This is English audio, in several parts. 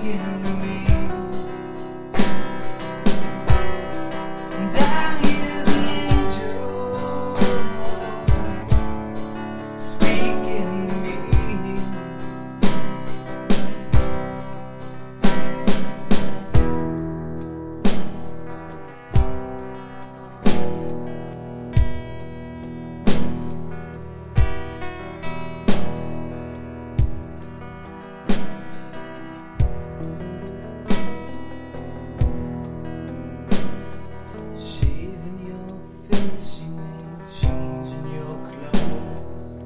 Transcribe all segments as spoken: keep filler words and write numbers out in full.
speaking to me. And I hear the angel speaking to me. Shaving your face, you ain't changing your clothes.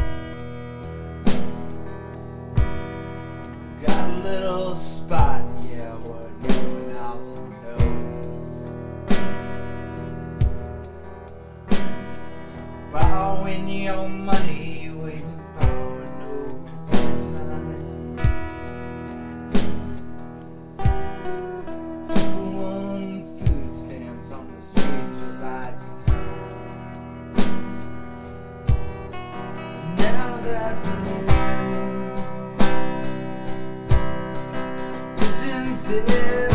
Got a little spot, yeah, what no one else knows. Borrowing your money, waiting for no time. Two for one food stamps on the street, you bide your time. Now that moon isn't there.